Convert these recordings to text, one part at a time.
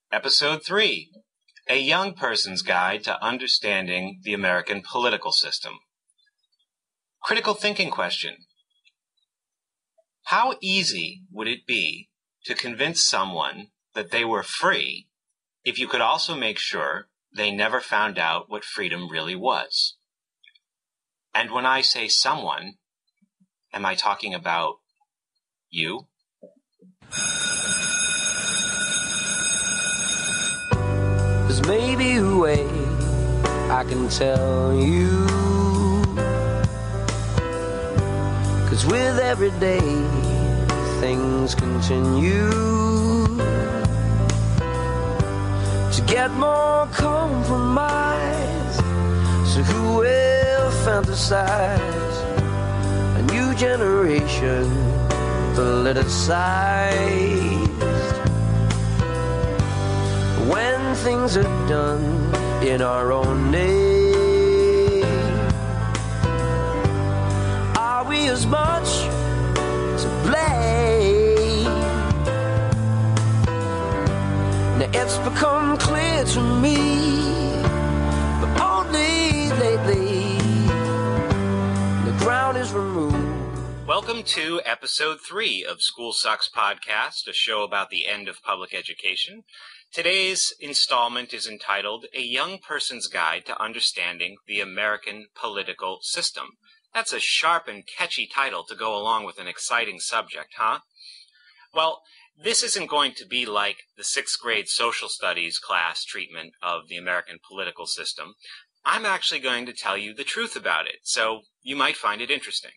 Episode 3, A Young Person's Guide to Understanding the American Political System. Critical thinking question. How easy would it be to convince someone that they were free if you could also make sure they never found out what freedom really was? And when I say someone, am I talking about you? There's maybe a way I can tell you, 'cause with every day things continue to get more compromise. So who will fantasize a new generation politicized? When things are done in our own name, are we as much to blame? Now it's become clear to me, but only lately the ground is removed. Welcome to Episode 3 of School Sucks Podcast, a show about the end of public education. Today's installment is entitled A Young Person's Guide to Understanding the American Political System. That's a sharp and catchy title to go along with an exciting subject, huh? Well, this isn't going to be like the 6th grade social studies class treatment of the American political system. I'm actually going to tell you the truth about it, so you might find it interesting.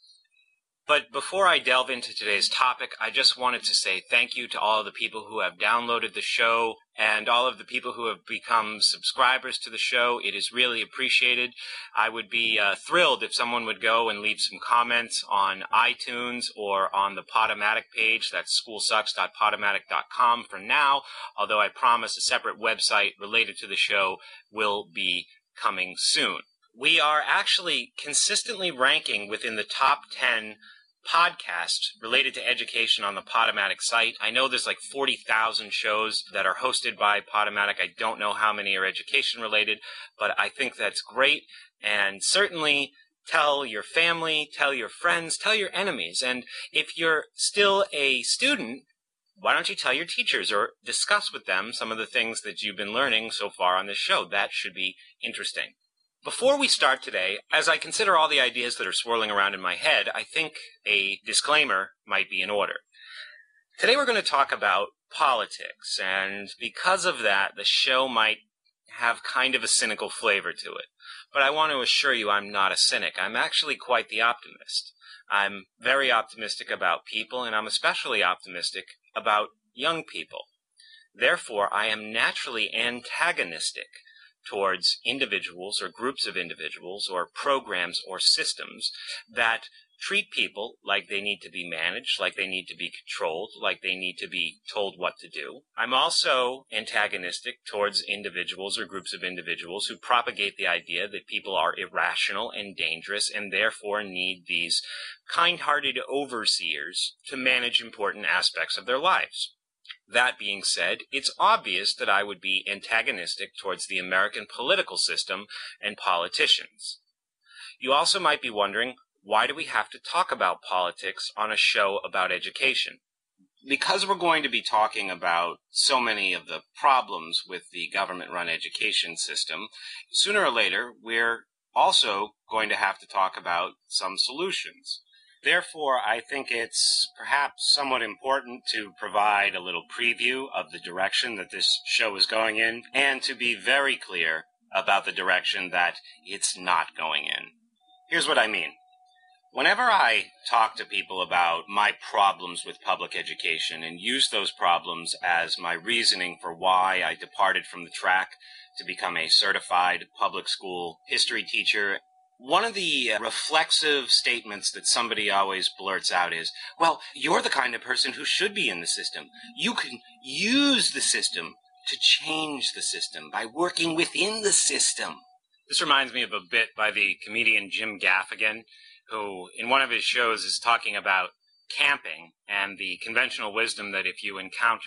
But before I delve into today's topic, I just wanted to say thank you to all of the people who have downloaded the show and all of the people who have become subscribers to the show. It is really appreciated. I would be thrilled if someone would go and leave some comments on iTunes or on the Podomatic page. That's schoolsucks.podomatic.com for now, although I promise a separate website related to the show will be coming soon. We are actually consistently ranking within the top 10 podcasts related to education on the Podomatic site. I know there's like 40,000 shows that are hosted by Podomatic. I don't know how many are education related, but I think that's great. And certainly tell your family, tell your friends, tell your enemies. And if you're still a student, why don't you tell your teachers or discuss with them some of the things that you've been learning so far on this show? That should be interesting. Before we start today, as I consider all the ideas that are swirling around in my head, I think a disclaimer might be in order. Today we're going to talk about politics, and because of that, the show might have kind of a cynical flavor to it. But I want to assure you I'm not a cynic. I'm actually quite the optimist. I'm very optimistic about people, and I'm especially optimistic about young people. Therefore, I am naturally antagonistic towards individuals or groups of individuals or programs or systems that treat people like they need to be managed, like they need to be controlled, like they need to be told what to do. I'm also antagonistic towards individuals or groups of individuals who propagate the idea that people are irrational and dangerous and therefore need these kind-hearted overseers to manage important aspects of their lives. That being said, it's obvious that I would be antagonistic towards the American political system and politicians. You also might be wondering, why do we have to talk about politics on a show about education? Because we're going to be talking about so many of the problems with the government-run education system, sooner or later we're also going to have to talk about some solutions. Therefore, I think it's perhaps somewhat important to provide a little preview of the direction that this show is going in, and to be very clear about the direction that it's not going in. Here's what I mean. Whenever I talk to people about my problems with public education and use those problems as my reasoning for why I departed from the track to become a certified public school history teacher, one of the reflexive statements that somebody always blurts out is, well, you're the kind of person who should be in the system. You can use the system to change the system by working within the system. This reminds me of a bit by the comedian Jim Gaffigan, who in one of his shows is talking about camping and the conventional wisdom that if you encounter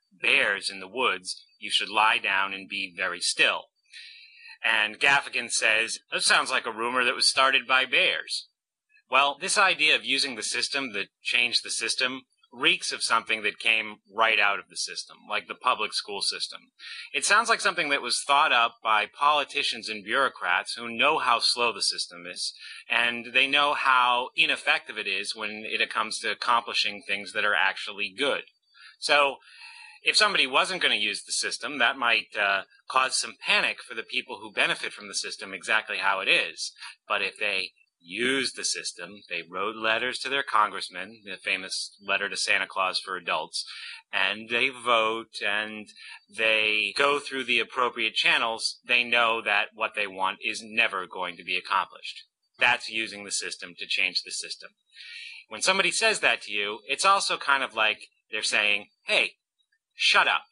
bears in the woods, you should lie down and be very still. And Gaffigan says, that sounds like a rumor that was started by bears. Well, this idea of using the system that changed the system reeks of something that came right out of the system, like the public school system. It sounds like something that was thought up by politicians and bureaucrats who know how slow the system is, and they know how ineffective it is when it comes to accomplishing things that are actually good. So, if somebody wasn't going to use the system, that might cause some panic for the people who benefit from the system exactly how it is. But if they used the system, they wrote letters to their congressman, the famous letter to Santa Claus for adults, and they vote and they go through the appropriate channels, they know that what they want is never going to be accomplished. That's using the system to change the system. When somebody says that to you, it's also kind of like they're saying, hey, shut up.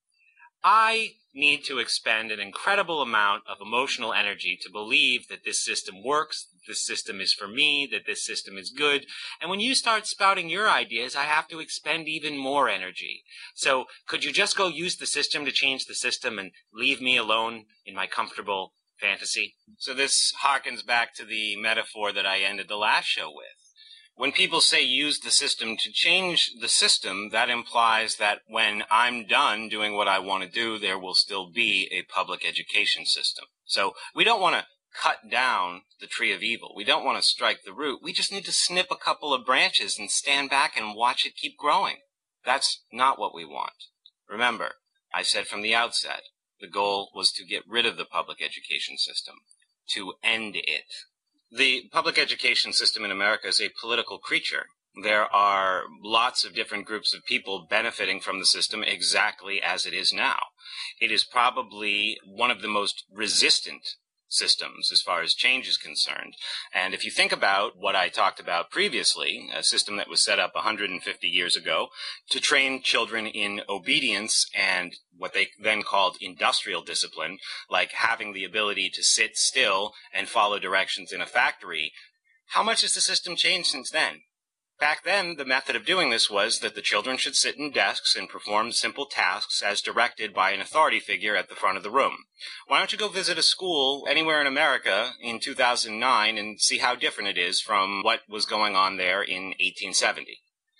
I need to expend an incredible amount of emotional energy to believe that this system works, that this system is for me, that this system is good. And when you start spouting your ideas, I have to expend even more energy. So could you just go use the system to change the system and leave me alone in my comfortable fantasy? So this harkens back to the metaphor that I ended the last show with. When people say use the system to change the system, that implies that when I'm done doing what I want to do, there will still be a public education system. So we don't want to cut down the tree of evil. We don't want to strike the root. We just need to snip a couple of branches and stand back and watch it keep growing. That's not what we want. Remember, I said from the outset, the goal was to get rid of the public education system, to end it. The public education system in America is a political creature. There are lots of different groups of people benefiting from the system exactly as it is now. It is probably one of the most resistant systems as far as change is concerned. And if you think about what I talked about previously, a system that was set up 150 years ago to train children in obedience and what they then called industrial discipline, like having the ability to sit still and follow directions in a factory, how much has the system changed since then? Back then, the method of doing this was that the children should sit in desks and perform simple tasks as directed by an authority figure at the front of the room. Why don't you go visit a school anywhere in America in 2009 and see how different it is from what was going on there in 1870?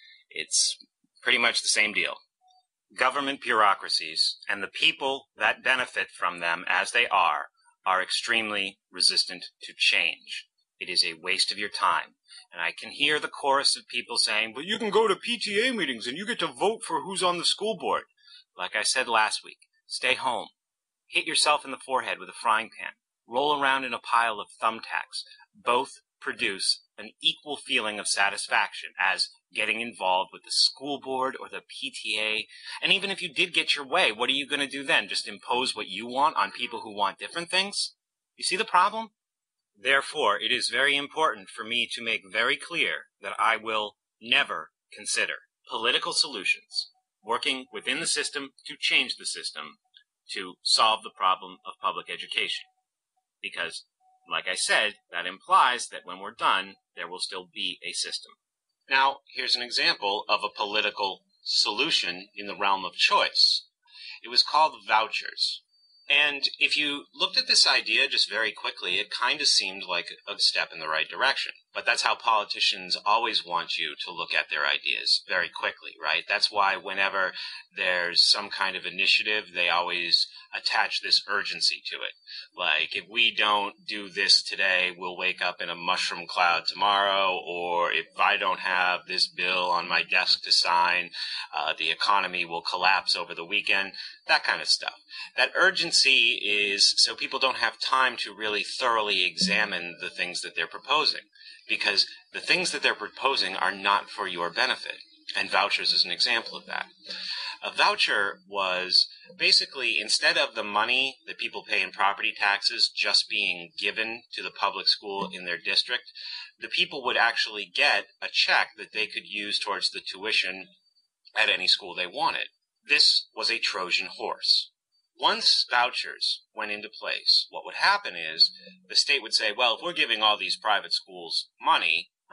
It's pretty much the same deal. Government bureaucracies and the people that benefit from them as they are extremely resistant to change. It is a waste of your time. And I can hear the chorus of people saying, but you can go to PTA meetings and you get to vote for who's on the school board. Like I said last week, stay home. Hit yourself in the forehead with a frying pan. Roll around in a pile of thumbtacks. Both produce an equal feeling of satisfaction as getting involved with the school board or the PTA. And even if you did get your way, what are you going to do then? Just impose what you want on people who want different things? You see the problem? Therefore, it is very important for me to make very clear that I will never consider political solutions working within the system to change the system to solve the problem of public education. Because, like I said, that implies that when we're done, there will still be a system. Now, here's an example of a political solution in the realm of choice. It was called vouchers. And if you looked at this idea just very quickly, it kind of seemed like a step in the right direction. But that's how politicians always want you to look at their ideas very quickly, right? That's why whenever there's some kind of initiative, they always attach this urgency to it. Like, if we don't do this today, we'll wake up in a mushroom cloud tomorrow, or if I don't have this bill on my desk to sign, the economy will collapse over the weekend, that kind of stuff. That urgency is so people don't have time to really thoroughly examine the things that they're proposing, because the things that they're proposing are not for your benefit. And vouchers is an example of that. A voucher was basically, instead of the money that people pay in property taxes just being given to the public school in their district, the people would actually get a check that they could use towards the tuition at any school they wanted. This was a Trojan horse. Once vouchers went into place, what would happen is the state would say, well, if we're giving all these private schools money,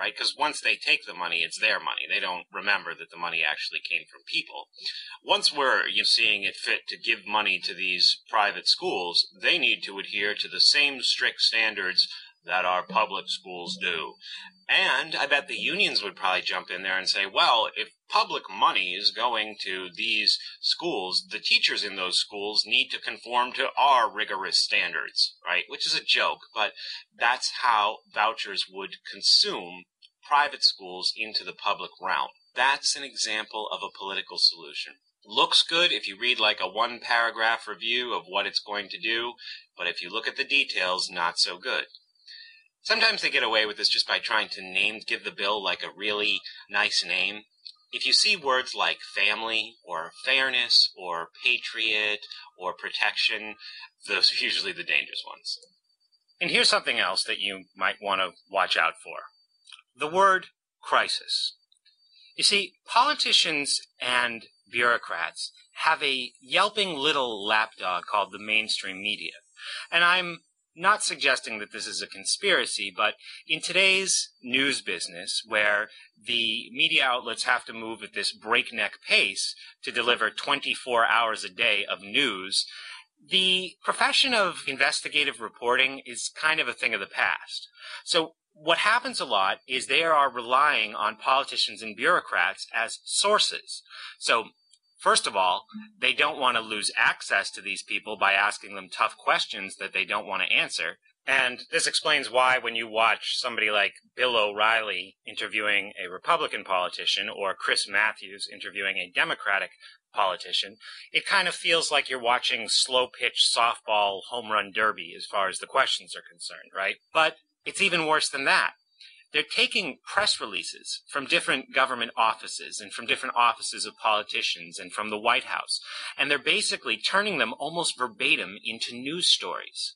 right? Because once they take the money, it's their money. They don't remember that the money actually came from people. Once we're seeing it fit to give money to these private schools, they need to adhere to the same strict standards that our public schools do. And I bet the unions would probably jump in there and say, well, if public money is going to these schools, the teachers in those schools need to conform to our rigorous standards, right? Which is a joke, but that's how vouchers would consume private schools into the public realm. That's an example of a political solution. Looks good if you read like a one-paragraph review of what it's going to do, but if you look at the details, not so good. Sometimes they get away with this just by trying to give the bill like a really nice name. If you see words like family or fairness or patriot or protection, those are usually the dangerous ones. And here's something else that you might want to watch out for. The word crisis. You see, politicians and bureaucrats have a yelping little lapdog called the mainstream media. And I'm not suggesting that this is a conspiracy, but in today's news business, where the media outlets have to move at this breakneck pace to deliver 24 hours a day of news, the profession of investigative reporting is kind of a thing of the past. So what happens a lot is they are relying on politicians and bureaucrats as sources. So first of all, they don't want to lose access to these people by asking them tough questions that they don't want to answer. And this explains why when you watch somebody like Bill O'Reilly interviewing a Republican politician or Chris Matthews interviewing a Democratic politician, it kind of feels like you're watching slow-pitch softball home run derby as far as the questions are concerned, right? But it's even worse than that. They're taking press releases from different government offices and from different offices of politicians and from the White House, and they're basically turning them almost verbatim into news stories.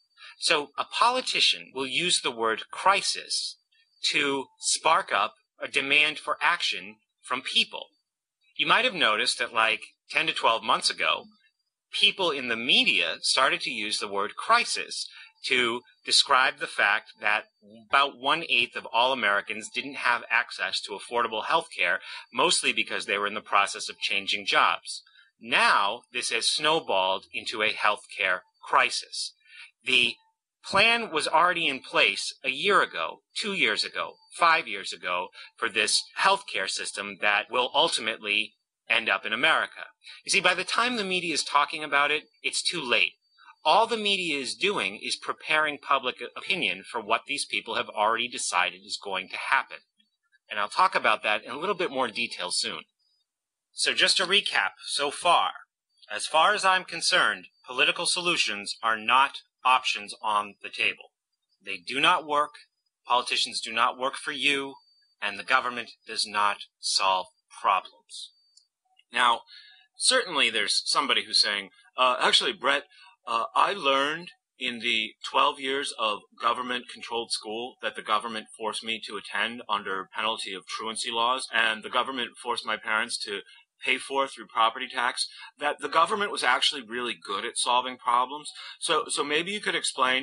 So a politician will use the word crisis to spark up a demand for action from people. You might have noticed that like 10 to 12 months ago, people in the media started to use the word crisis to describe the fact that about 1/8 of all Americans didn't have access to affordable health care, mostly because they were in the process of changing jobs. Now, this has snowballed into a health care crisis. The plan was already in place a year ago, 2 years ago, 5 years ago for this health care system that will ultimately end up in America. You see, by the time the media is talking about it, it's too late. All the media is doing is preparing public opinion for what these people have already decided is going to happen. And I'll talk about that in a little bit more detail soon. So just to recap so far as I'm concerned, political solutions are not options on the table. They do not work, politicians do not work for you, and the government does not solve problems. Now, certainly there's somebody who's saying, actually, Brett, I learned in the 12 years of government-controlled school that the government forced me to attend under penalty of truancy laws, and the government forced my parents to pay for through property tax, that the government was actually really good at solving problems. So maybe you could explain,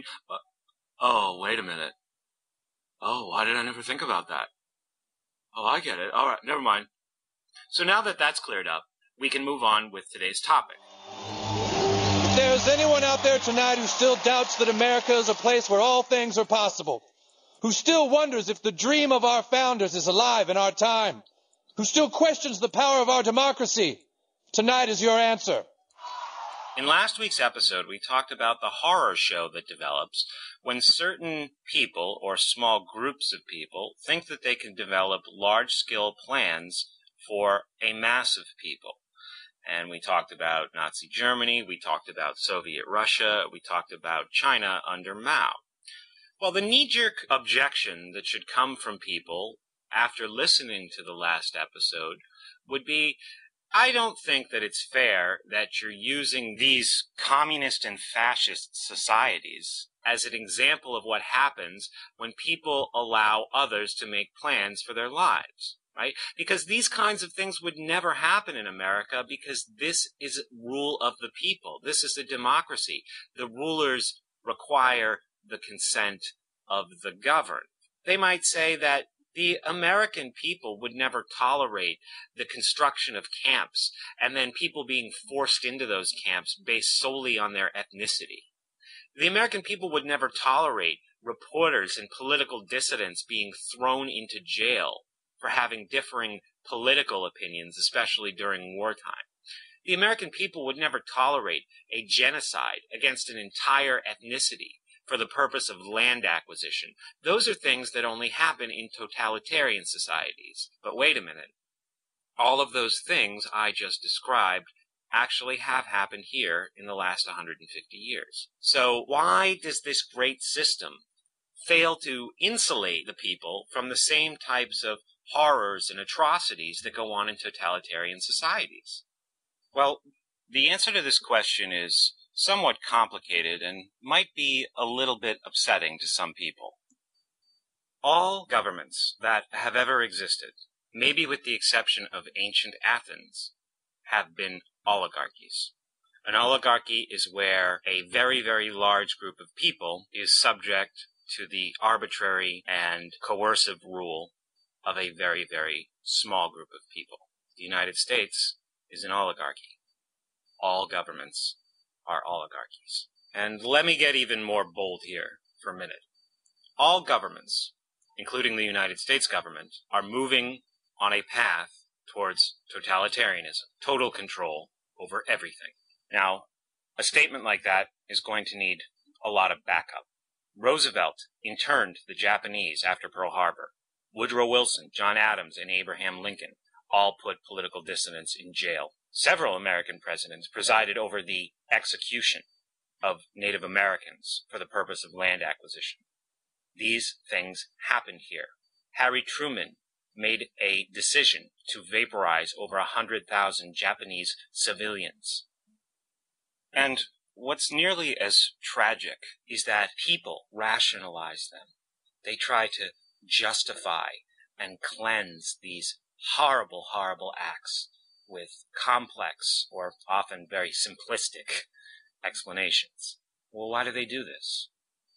oh, wait a minute. Oh, why did I never think about that? Oh, I get it. All right, never mind. So now that that's cleared up, we can move on with today's topic. If there's anyone out there tonight who still doubts that America is a place where all things are possible, who still wonders if the dream of our founders is alive in our time, who still questions the power of our democracy, tonight is your answer. In last week's episode, we talked about the horror show that develops when certain people or small groups of people think that they can develop large-scale plans for a mass of people. And we talked about Nazi Germany, we talked about Soviet Russia, we talked about China under Mao. Well, the knee-jerk objection that should come from people after listening to the last episode would be, I don't think that it's fair that you're using these communist and fascist societies as an example of what happens when people allow others to make plans for their lives. Right? Because these kinds of things would never happen in America because this is rule of the people. This is a democracy. The rulers require the consent of the governed. They might say that The American people would never tolerate the construction of camps and then people being forced into those camps based solely on their ethnicity. The American people would never tolerate reporters and political dissidents being thrown into jail for having differing political opinions, especially during wartime. The American people would never tolerate a genocide against an entire ethnicity for the purpose of land acquisition. Those are things that only happen in totalitarian societies. But wait a minute. All of those things I just described actually have happened here in the last 150 years. So why does this great system fail to insulate the people from the same types of horrors and atrocities that go on in totalitarian societies? Well, the answer to this question is somewhat complicated and might be a little bit upsetting to some people. All governments that have ever existed, maybe with the exception of ancient Athens, have been oligarchies. An oligarchy is where a very, very large group of people is subject to the arbitrary and coercive rule of a very, very small group of people. The United States is an oligarchy. All governments are oligarchies. And let me get even more bold here for a minute. All governments, including the United States government, are moving on a path towards totalitarianism, total control over everything. Now, a statement like that is going to need a lot of backup. Roosevelt interned the Japanese after Pearl Harbor. Woodrow Wilson, John Adams, and Abraham Lincoln all put political dissidents in jail. Several American presidents presided over the execution of Native Americans for the purpose of land acquisition. These things happened here. Harry Truman made a decision to vaporize over 100,000 Japanese civilians. And what's nearly as tragic is that people rationalize them. They try to justify and cleanse these horrible, horrible acts with complex or often very simplistic explanations. Well, why do they do this?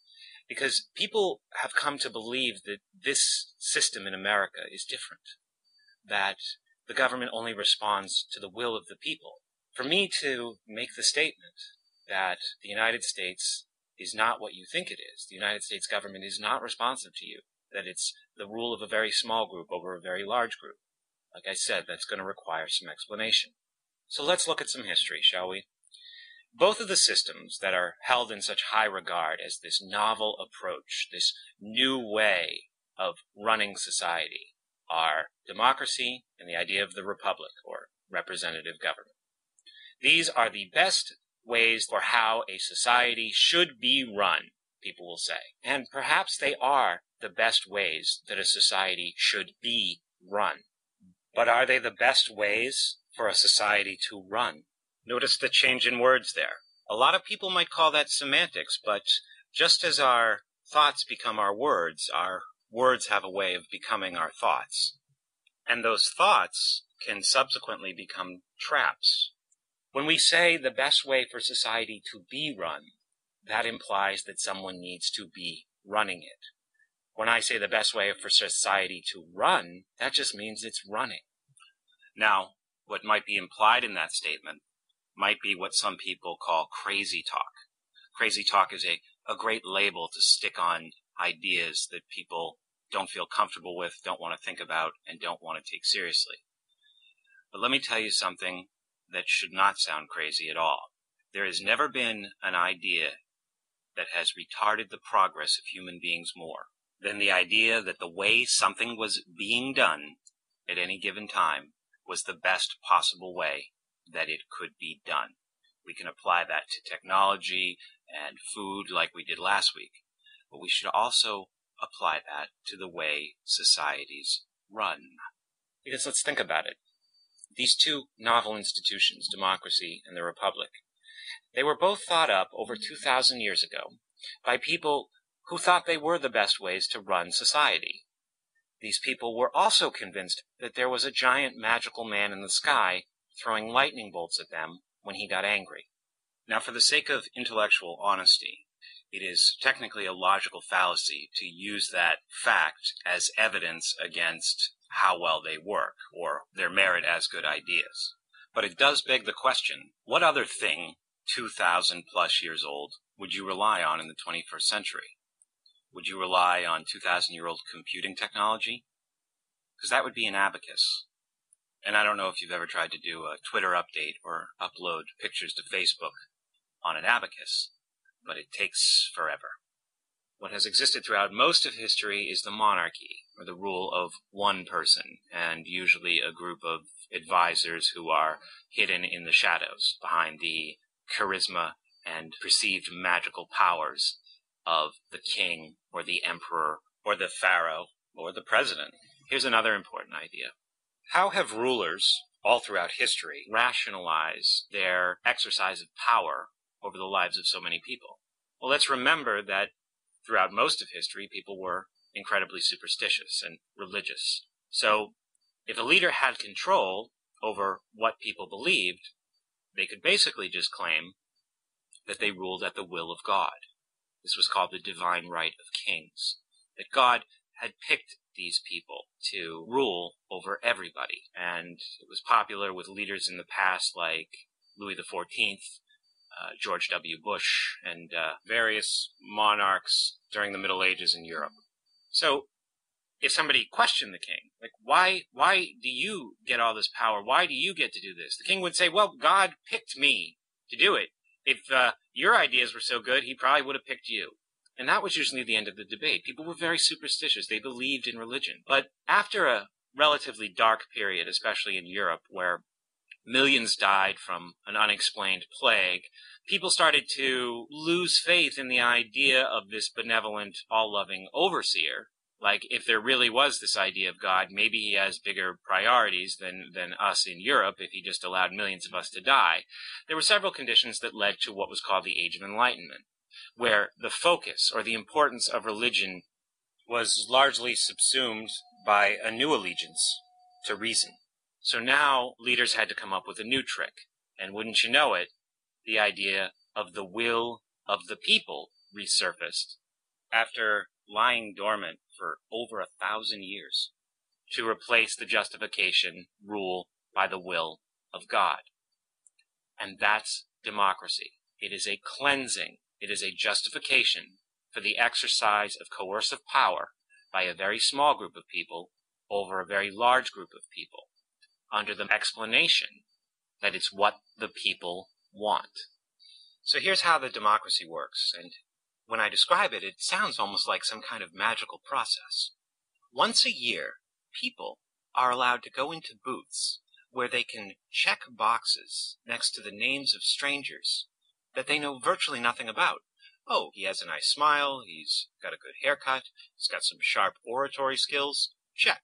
Because people have come to believe that this system in America is different, that the government only responds to the will of the people. For me to make the statement that the United States is not what you think it is, the United States government is not responsive to you, that it's the rule of a very small group over a very large group, like I said, that's going to require some explanation. So let's look at some history, shall we? Both of the systems that are held in such high regard as this novel approach, this new way of running society, are democracy and the idea of the republic, or representative government. These are the best ways for how a society should be run, people will say. And perhaps they are the best ways that a society should be run. But are they the best ways for a society to run? Notice the change in words there. A lot of people might call that semantics, but just as our thoughts become our words have a way of becoming our thoughts. And those thoughts can subsequently become traps. When we say the best way for society to be run, that implies that someone needs to be running it. When I say the best way for society to run, that just means it's running. Now, what might be implied in that statement might be what some people call crazy talk. Crazy talk is a great label to stick on ideas that people don't feel comfortable with, don't want to think about, and don't want to take seriously. But let me tell you something that should not sound crazy at all. There has never been an idea that has retarded the progress of human beings more than the idea that the way something was being done at any given time was the best possible way that it could be done. We can apply that to technology and food like we did last week, but we should also apply that to the way societies run. Because let's think about it. These two novel institutions, democracy and the republic, they were both thought up over 2,000 years ago by people who thought they were the best ways to run society. These people were also convinced that there was a giant magical man in the sky throwing lightning bolts at them when he got angry. Now, for the sake of intellectual honesty, it is technically a logical fallacy to use that fact as evidence against how well they work or their merit as good ideas. But it does beg the question, what other thing 2,000 plus years old would you rely on in the 21st century? Would you rely on 2,000-year-old computing technology? Because that would be an abacus. And I don't know if you've ever tried to do a Twitter update or upload pictures to Facebook on an abacus, but it takes forever. What has existed throughout most of history is the monarchy, or the rule of one person, and usually a group of advisors who are hidden in the shadows behind the charisma and perceived magical powers of the king or the emperor or the pharaoh or the president. Here's another important idea. How have rulers all throughout history rationalized their exercise of power over the lives of so many people? Well, let's remember that throughout most of history, people were incredibly superstitious and religious. So if a leader had control over what people believed, they could basically just claim that they ruled at the will of God. This was called the divine right of kings, that God had picked these people to rule over everybody. And it was popular with leaders in the past like Louis XIV, George W. Bush, and various monarchs during the Middle Ages in Europe. So if somebody questioned the king, like, why do you get all this power? Why do you get to do this? The king would say, well, God picked me to do it. If your ideas were so good, he probably would have picked you. And that was usually the end of the debate. People were very superstitious. They believed in religion. But after a relatively dark period, especially in Europe, where millions died from an unexplained plague, people started to lose faith in the idea of this benevolent, all-loving overseer. Like, if there really was this idea of God, maybe he has bigger priorities than us in Europe if he just allowed millions of us to die. There were several conditions that led to what was called the Age of Enlightenment, where the focus or the importance of religion was largely subsumed by a new allegiance to reason. So now leaders had to come up with a new trick. And wouldn't you know it, the idea of the will of the people resurfaced after lying dormant for over 1,000 years to replace the justification rule by the will of God. And that's democracy. It is a cleansing. It is a justification for the exercise of coercive power by a very small group of people over a very large group of people, under the explanation that it's what the people want. So here's how the democracy works, and when I describe it, it sounds almost like some kind of magical process. Once a year, people are allowed to go into booths where they can check boxes next to the names of strangers that they know virtually nothing about. Oh, he has a nice smile, he's got a good haircut, he's got some sharp oratory skills. Check.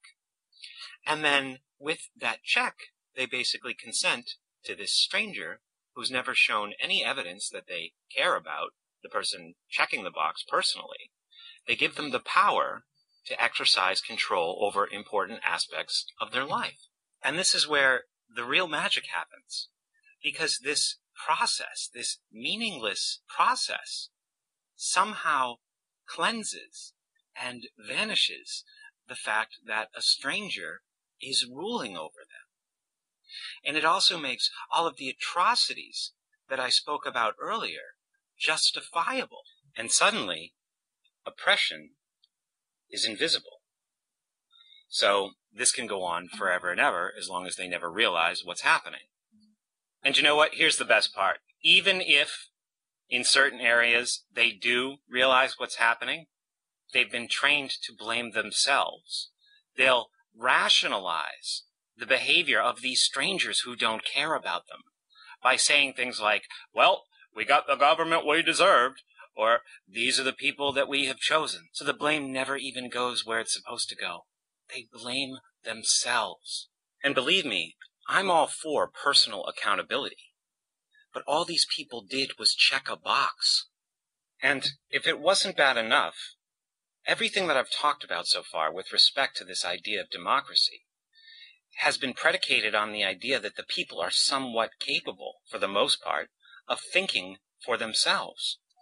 And then with that check, they basically consent to this stranger who's never shown any evidence that they care about the person checking the box personally. They give them the power to exercise control over important aspects of their life. And this is where the real magic happens. Because this process, this meaningless process, somehow cleanses and vanishes the fact that a stranger is ruling over them. And it also makes all of the atrocities that I spoke about earlier justifiable. And suddenly, oppression is invisible. So this can go on forever and ever as long as they never realize what's happening. And you know what? Here's the best part. Even if in certain areas they do realize what's happening, they've been trained to blame themselves. They'll rationalize the behavior of these strangers who don't care about them by saying things like, well, we got the government we deserved, or these are the people that we have chosen. So the blame never even goes where it's supposed to go. They blame themselves. And believe me, I'm all for personal accountability. But all these people did was check a box. And if it wasn't bad enough, everything that I've talked about so far with respect to this idea of democracy has been predicated on the idea that the people are somewhat capable, for the most part, of thinking for themselves.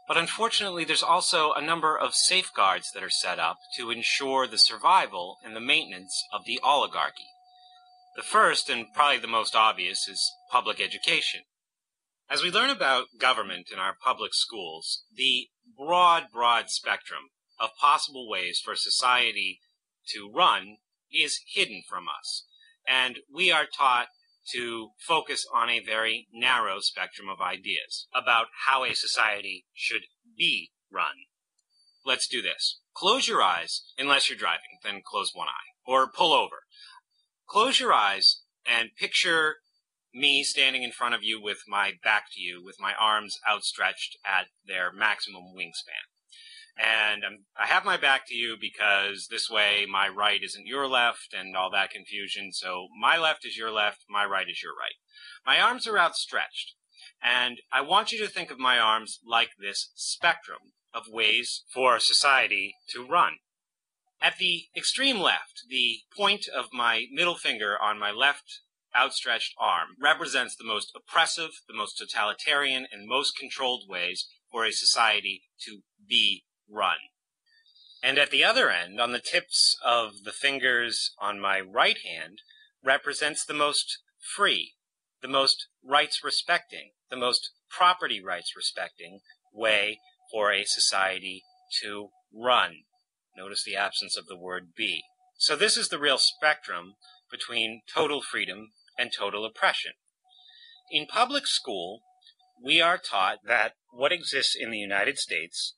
But unfortunately, there's also a number of safeguards that are set up to ensure the survival and the maintenance of the oligarchy. The first, and probably the most obvious, is public education. As we learn about government in our public schools, the broad spectrum of possible ways for society to run is hidden from us, and we are taught to focus on a very narrow spectrum of ideas about how a society should be run. Let's do this. Close your eyes, unless you're driving, then close one eye, or pull over. Close your eyes and picture me standing in front of you with my back to you, with my arms outstretched at their maximum wingspan. And I have my back to you because this way my right isn't your left and all that confusion. So my left is your left, my right is your right. My arms are outstretched. And I want you to think of my arms like this spectrum of ways for society to run. At the extreme left, the point of my middle finger on my left outstretched arm represents the most oppressive, the most totalitarian, and most controlled ways for a society to be run. And at the other end, on the tips of the fingers on my right hand, represents the most free, the most rights-respecting, the most property rights-respecting way for a society to run. Notice the absence of the word be. So this is the real spectrum between total freedom and total oppression. In public school, we are taught that what exists in the United States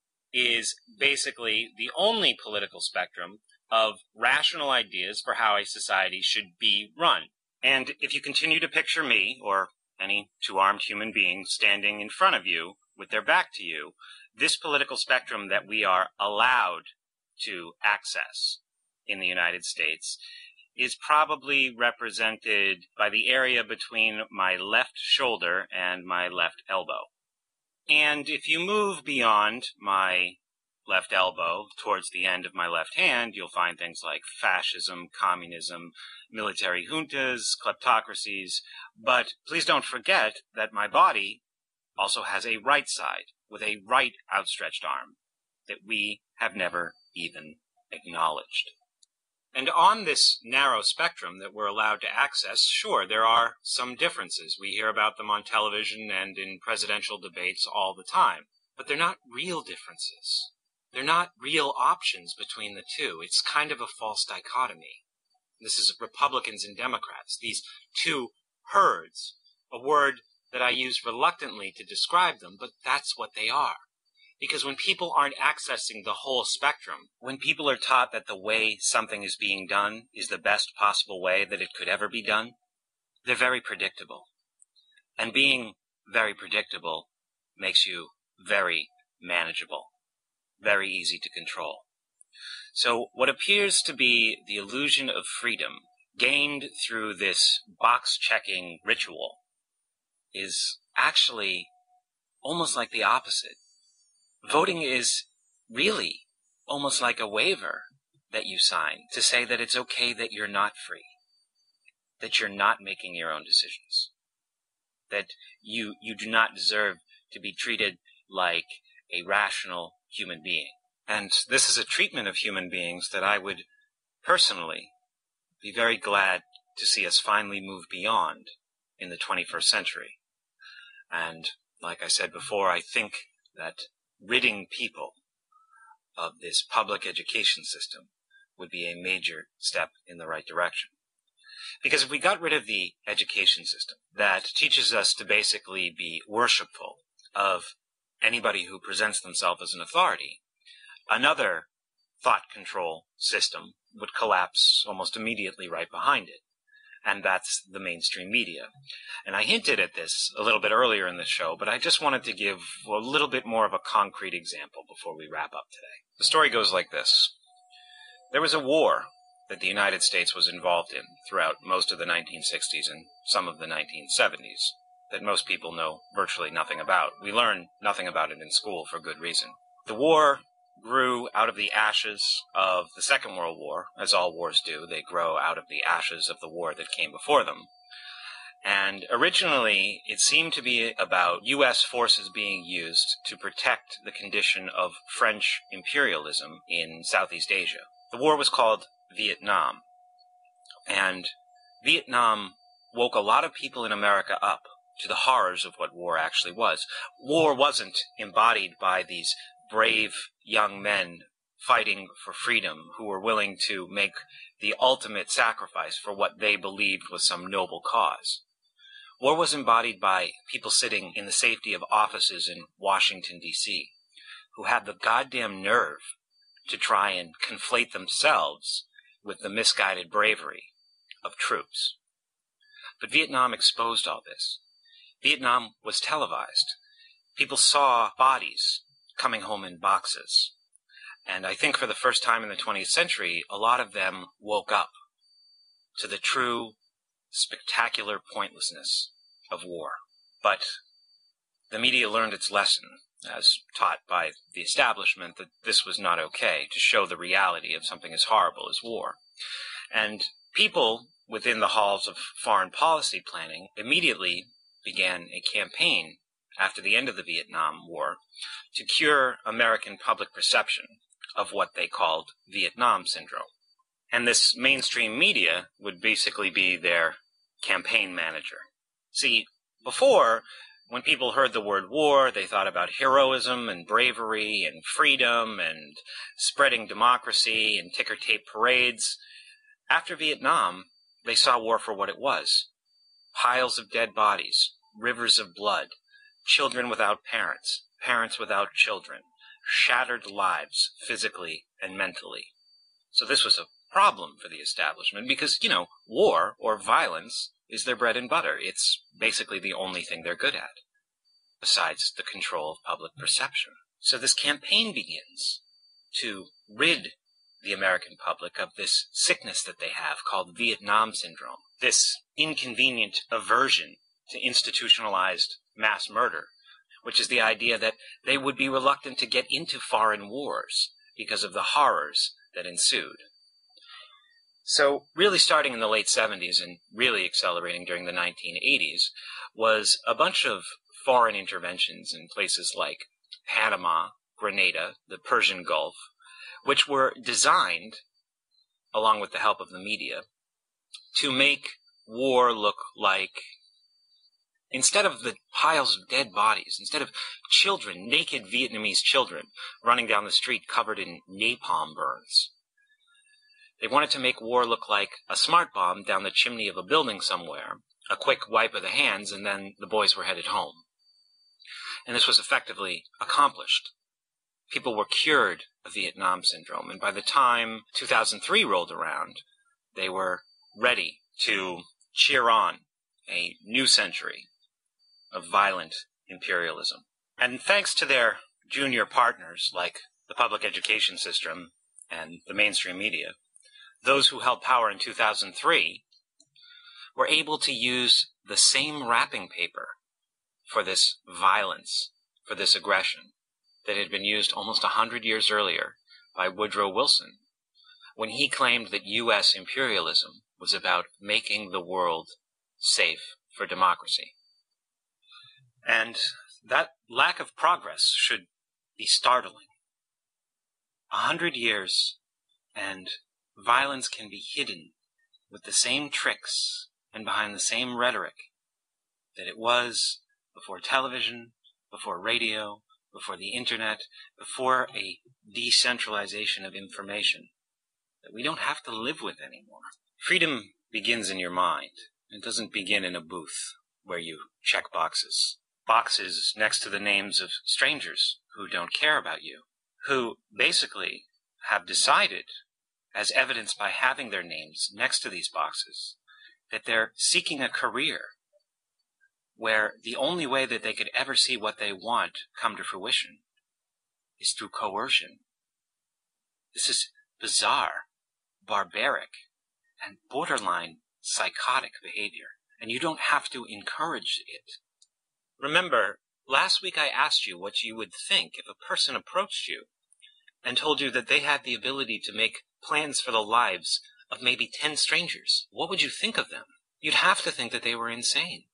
is basically the only political spectrum of rational ideas for how a society should be run. And if you continue to picture me, or any two-armed human being standing in front of you with their back to you, this political spectrum that we are allowed to access in the United States is probably represented by the area between my left shoulder and my left elbow. And if you move beyond my left elbow towards the end of my left hand, you'll find things like fascism, communism, military juntas, kleptocracies. But please don't forget that my body also has a right side with a right outstretched arm that we have never even acknowledged. And on this narrow spectrum that we're allowed to access, sure, there are some differences. We hear about them on television and in presidential debates all the time. But they're not real differences. They're not real options between the two. It's kind of a false dichotomy. This is Republicans and Democrats, these two herds, a word that I use reluctantly to describe them, but that's what they are. Because when people aren't accessing the whole spectrum, when people are taught that the way something is being done is the best possible way that it could ever be done, they're very predictable. And being very predictable makes you very manageable, very easy to control. So what appears to be the illusion of freedom gained through this box-checking ritual is actually almost like the opposite. Voting is really almost like a waiver that you sign to say that it's okay that you're not free, that you're not making your own decisions, that you do not deserve to be treated like a rational human being. And this is a treatment of human beings that I would personally be very glad to see us finally move beyond in the 21st century. And like I said before, I think that ridding people of this public education system would be a major step in the right direction. Because if we got rid of the education system that teaches us to basically be worshipful of anybody who presents themselves as an authority, another thought control system would collapse almost immediately right behind it. And that's the mainstream media. And I hinted at this a little bit earlier in the show, but I just wanted to give a little bit more of a concrete example before we wrap up today. The story goes like this. There was a war that the United States was involved in throughout most of the 1960s and some of the 1970s that most people know virtually nothing about. We learn nothing about it in school for good reason. The war grew out of the ashes of the Second World War, as all wars do. They grow out of the ashes of the war that came before them. And originally, it seemed to be about U.S. forces being used to protect the condition of French imperialism in Southeast Asia. The war was called Vietnam, and Vietnam woke a lot of people in America up to the horrors of what war actually was. War wasn't embodied by these brave young men fighting for freedom who were willing to make the ultimate sacrifice for what they believed was some noble cause. War was embodied by people sitting in the safety of offices in Washington, D.C., who had the goddamn nerve to try and conflate themselves with the misguided bravery of troops. But Vietnam exposed all this. Vietnam was televised. People saw bodies coming home in boxes. And I think for the first time in the 20th century, a lot of them woke up to the true, spectacular pointlessness of war. But the media learned its lesson, as taught by the establishment, that this was not okay, to show the reality of something as horrible as war. And people within the halls of foreign policy planning immediately began a campaign after the end of the Vietnam War to cure American public perception of what they called Vietnam syndrome. And this mainstream media would basically be their campaign manager. See, before, when people heard the word war, they thought about heroism and bravery and freedom and spreading democracy and ticker-tape parades. After Vietnam, they saw war for what it was. Piles of dead bodies, rivers of blood, children without parents, parents without children, shattered lives physically and mentally. So this was a problem for the establishment because, war or violence is their bread and butter. It's basically the only thing they're good at, besides the control of public perception. So this campaign begins to rid the American public of this sickness that they have called Vietnam syndrome, this inconvenient aversion to institutionalized mass murder, which is the idea that they would be reluctant to get into foreign wars because of the horrors that ensued. So really starting in the late 70s and really accelerating during the 1980s was a bunch of foreign interventions in places like Panama, Grenada, the Persian Gulf, which were designed, along with the help of the media, to make war look like, instead of the piles of dead bodies, instead of children, naked Vietnamese children, running down the street covered in napalm burns, they wanted to make war look like a smart bomb down the chimney of a building somewhere, a quick wipe of the hands, and then the boys were headed home. And this was effectively accomplished. People were cured of Vietnam syndrome, and by the time 2003 rolled around, they were ready to cheer on a new century of violent imperialism. And thanks to their junior partners like the public education system and the mainstream media, those who held power in 2003 were able to use the same wrapping paper for this violence, for this aggression, that had been used almost 100 years earlier by Woodrow Wilson, when he claimed that U.S. imperialism was about making the world safe for democracy. And that lack of progress should be startling. 100 years, and violence can be hidden with the same tricks and behind the same rhetoric that it was before television, before radio, before the internet, before a decentralization of information that we don't have to live with anymore. Freedom begins in your mind. It doesn't begin in a booth where you check boxes. Boxes next to the names of strangers who don't care about you, who basically have decided, as evidenced by having their names next to these boxes, that they're seeking a career where the only way that they could ever see what they want come to fruition is through coercion. This is bizarre, barbaric, and borderline psychotic behavior, and you don't have to encourage it. Remember, last week I asked you what you would think if a person approached you and told you that they had the ability to make plans for the lives of maybe 10 strangers. What would you think of them? you'd have to think that they were insane.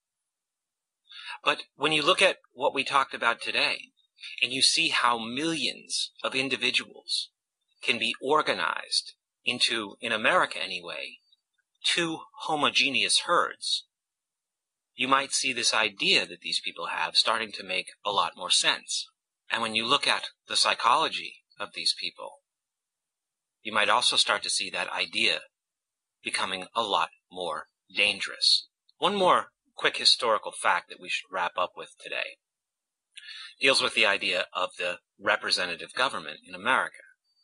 But when you look at what we talked about today, and you see how millions of individuals can be organized into, in America anyway, two homogeneous herds, you might see this idea that these people have starting to make a lot more sense. And when you look at the psychology of these people, you might also start to see that idea becoming a lot more dangerous. One more quick historical fact that we should wrap up with today deals with the idea of the representative government in America.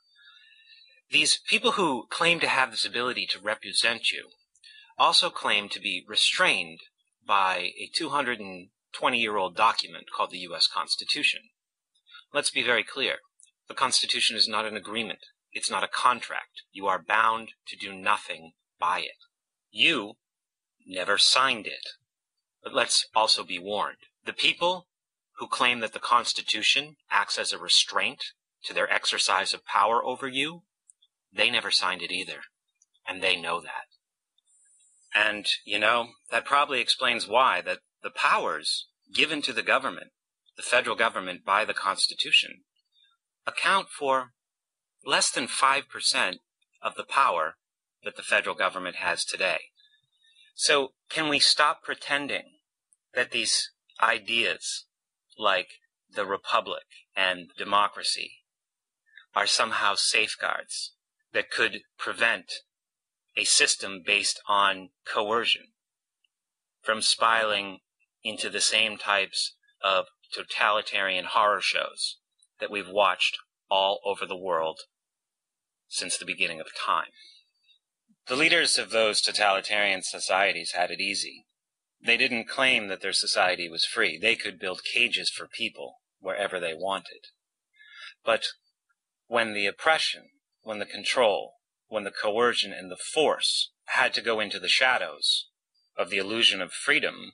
These people who claim to have this ability to represent you also claim to be restrained by a 220-year-old document called the U.S. Constitution. Let's be very clear. The Constitution is not an agreement. It's not a contract. You are bound to do nothing by it. You never signed it. But let's also be warned. The people who claim that the Constitution acts as a restraint to their exercise of power over you, they never signed it either. And they know that. And, that probably explains why that the powers given to the government, the federal government by the Constitution, account for less than 5% of the power that the federal government has today. So can we stop pretending that these ideas like the republic and democracy are somehow safeguards that could prevent a system based on coercion from spiraling into the same types of totalitarian horror shows that we've watched all over the world since the beginning of time? The leaders of those totalitarian societies had it easy. They didn't claim that their society was free. They could build cages for people wherever they wanted. But when the oppression, when the control, when the coercion and the force had to go into the shadows of the illusion of freedom,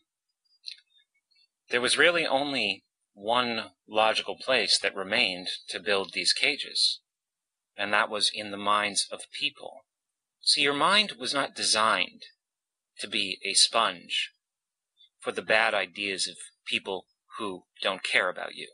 there was really only one logical place that remained to build these cages, and that was in the minds of people. See, your mind was not designed to be a sponge for the bad ideas of people who don't care about you.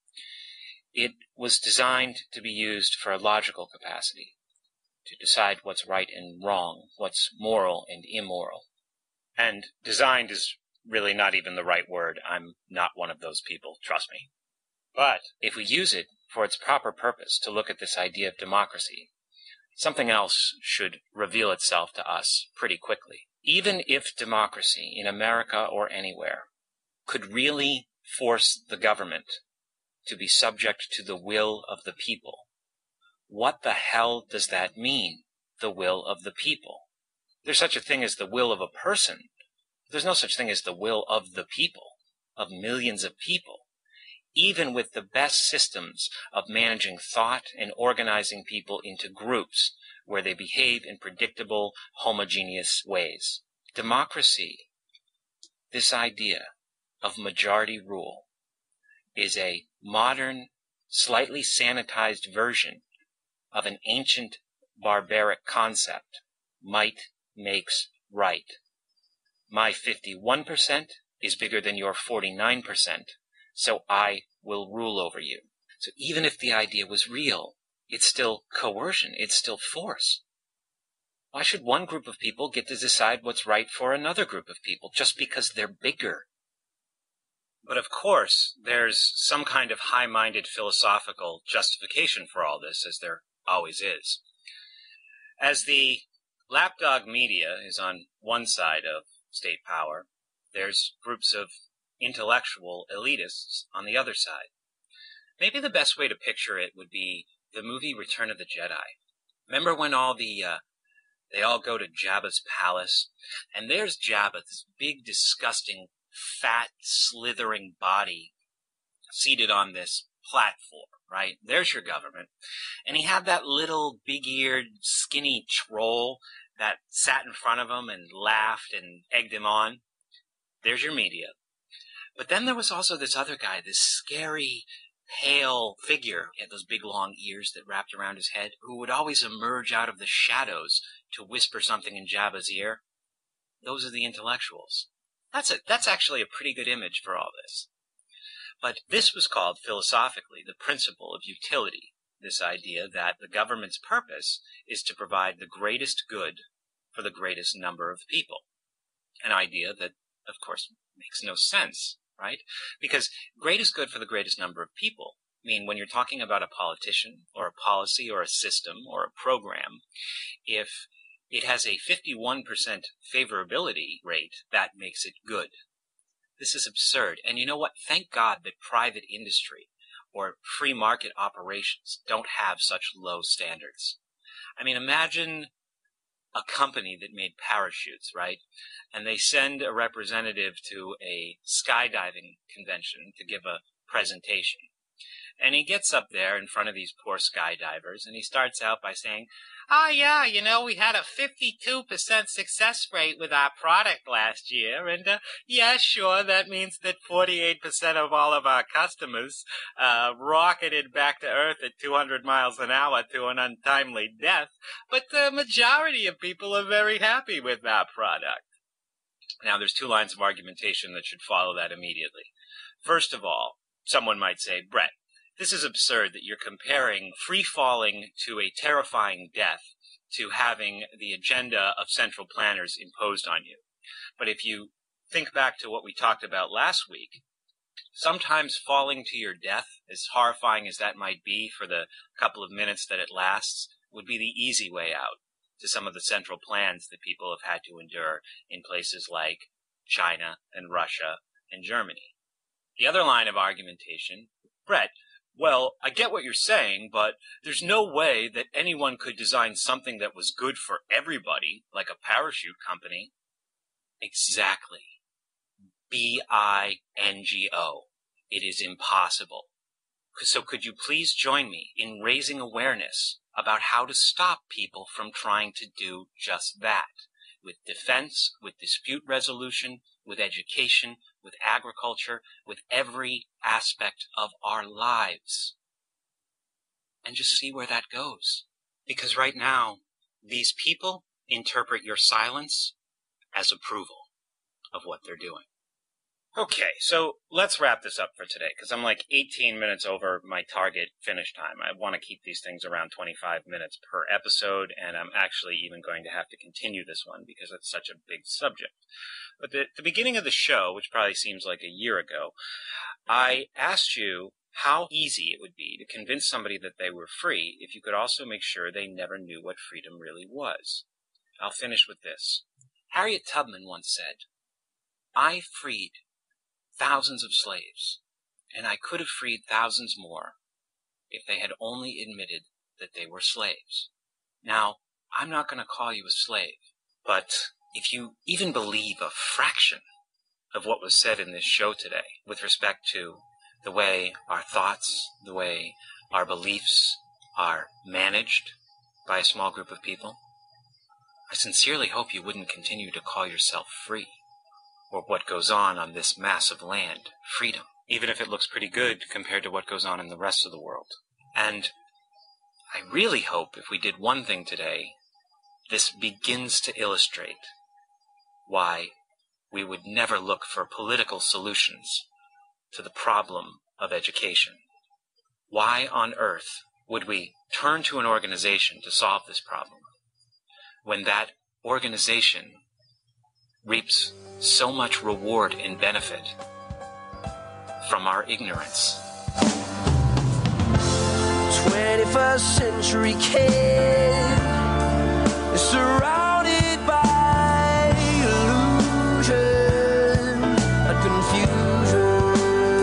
It was designed to be used for a logical capacity, to decide what's right and wrong, what's moral and immoral. And designed is really not even the right word. I'm not one of those people, trust me. But if we use it for its proper purpose to look at this idea of democracy, something else should reveal itself to us pretty quickly. Even if democracy in America or anywhere could really force the government to be subject to the will of the people, what the hell does that mean, the will of the people? There's such a thing as the will of a person. There's no such thing as the will of the people, of millions of people. Even with the best systems of managing thought and organizing people into groups where they behave in predictable, homogeneous ways. Democracy, this idea of majority rule, is a modern, slightly sanitized version of an ancient, barbaric concept. Might makes right. My 51% is bigger than your 49%. So I will rule over you. So even if the idea was real, it's still coercion, it's still force. Why should one group of people get to decide what's right for another group of people just because they're bigger? But of course, there's some kind of high-minded philosophical justification for all this, as there always is. As the lapdog media is on one side of state power, there's groups of intellectual elitists on the other side. Maybe the best way to picture it would be the movie Return of the Jedi. Remember when they all go to Jabba's palace, and there's Jabba, this big, disgusting, fat, slithering body seated on this platform, right? There's your government. And he had that little big-eared, skinny troll that sat in front of him and laughed and egged him on. There's your media. But then there was also this other guy, this scary, pale figure. He had those big long ears that wrapped around his head, who would always emerge out of the shadows to whisper something in Jabba's ear. those are the intellectuals. That's actually a pretty good image for all this. But this was called philosophically the principle of utility, this idea that the government's purpose is to provide the greatest good for the greatest number of people. An idea that, of course, makes no sense, right? Because greatest good for the greatest number of people mean when you're talking about a politician or a policy or a system or a program, if it has a 51% favorability rate, that makes it good. This is absurd. And you know what? Thank God that private industry or free market operations don't have such low standards. I mean, imagine a company that made parachutes, right? And they send a representative to a skydiving convention to give a presentation. And he gets up there in front of these poor skydivers, and he starts out by saying, "Oh, yeah, you know, we had a 52% success rate with our product last year, and, yeah, sure, that means that 48% of all of our customers rocketed back to Earth at 200 miles an hour to an untimely death, but the majority of people are very happy with our product." Now, there's two lines of argumentation that should follow that immediately. First of all, someone might say, "Brett, this is absurd that you're comparing free-falling to a terrifying death to having the agenda of central planners imposed on you." But if you think back to what we talked about last week, sometimes falling to your death, as horrifying as that might be for the couple of minutes that it lasts, would be the easy way out to some of the central plans that people have had to endure in places like China and Russia and Germany. The other line of argumentation, "Brett, well, I get what you're saying, but there's no way that anyone could design something that was good for everybody, like a parachute company." Exactly. B-I-N-G-O. It is impossible. So could you please join me in raising awareness about how to stop people from trying to do just that, with defense, with dispute resolution, with education, with agriculture, with every aspect of our lives, and just see where that goes. Because right now, these people interpret your silence as approval of what they're doing. Okay, so let's wrap this up for today, because I'm like 18 minutes over my target finish time. I want to keep these things around 25 minutes per episode, and I'm actually even going to have to continue this one because it's such a big subject. But at the beginning of the show, which probably seems like a year ago, I asked you how easy it would be to convince somebody that they were free if you could also make sure they never knew what freedom really was. I'll finish with this. Harriet Tubman once said, "I freed thousands of slaves, and I could have freed thousands more if they had only admitted that they were slaves." Now, I'm not going to call you a slave, but if you even believe a fraction of what was said in this show today with respect to the way our thoughts, the way our beliefs are managed by a small group of people, I sincerely hope you wouldn't continue to call yourself free, or what goes on this massive land, freedom, even if it looks pretty good compared to what goes on in the rest of the world. And I really hope if we did one thing today, this begins to illustrate why we would never look for political solutions to the problem of education. Why on earth would we turn to an organization to solve this problem when that organization reaps so much reward and benefit from our ignorance? 21st century kid is surrounded by illusion and confusion.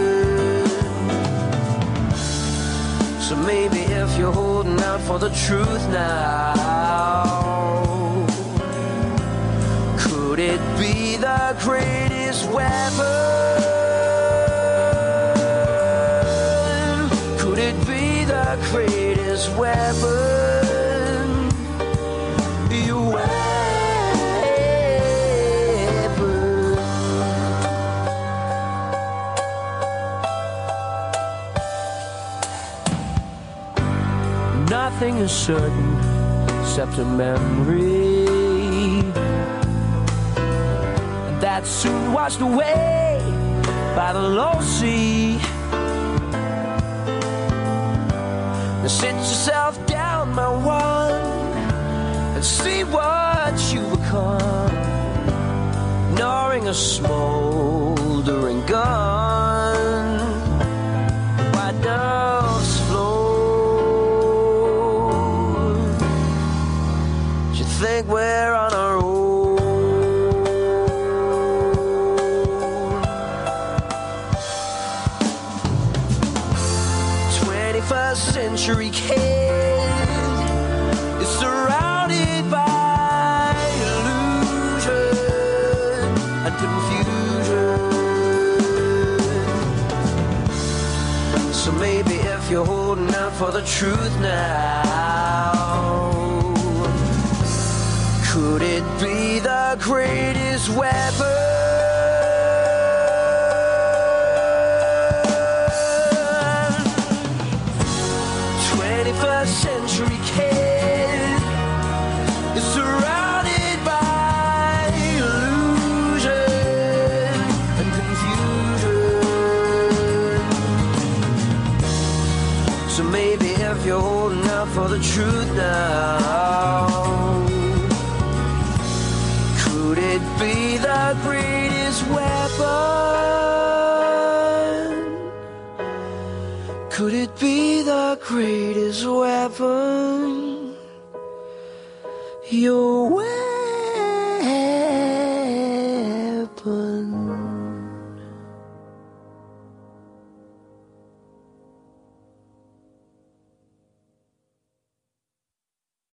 So maybe if you're holding out for the truth now, could it be the greatest weapon? Could it be the greatest weapon? Your weapon. Nothing is certain except a memory. that's soon washed away by the low sea. Now sit yourself down, my one, and see what you become, gnawing a smoldering gun. White doves float. Do you think we're on our own? 21st century kid is surrounded by illusion and confusion. So maybe if you're holding out for the truth now, could it be the greatest weapon? 21st century kid is surrounded by illusion and confusion. So maybe if you're holding out for the truth now, could it be the greatest weapon? Could it be the greatest weapon? Your weapon.